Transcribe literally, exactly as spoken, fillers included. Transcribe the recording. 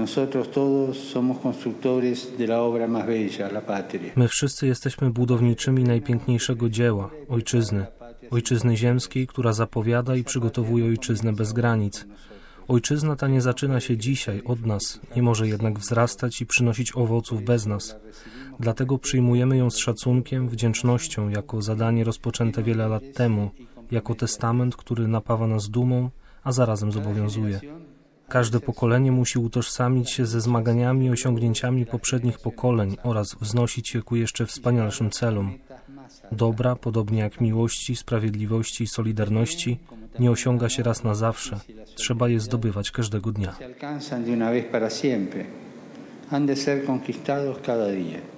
My wszyscy jesteśmy budowniczymi najpiękniejszego dzieła, ojczyzny. Ojczyzny ziemskiej, która zapowiada i przygotowuje ojczyznę bez granic. Ojczyzna ta nie zaczyna się dzisiaj od nas, nie może jednak wzrastać i przynosić owoców bez nas. Dlatego przyjmujemy ją z szacunkiem, wdzięcznością, jako zadanie rozpoczęte wiele lat temu, jako testament, który napawa nas dumą, a zarazem zobowiązuje. Każde pokolenie musi utożsamić się ze zmaganiami i osiągnięciami poprzednich pokoleń oraz wznosić się ku jeszcze wspanialszym celom. Dobra, podobnie jak miłości, sprawiedliwości i solidarności, nie osiąga się raz na zawsze. Trzeba je zdobywać każdego dnia.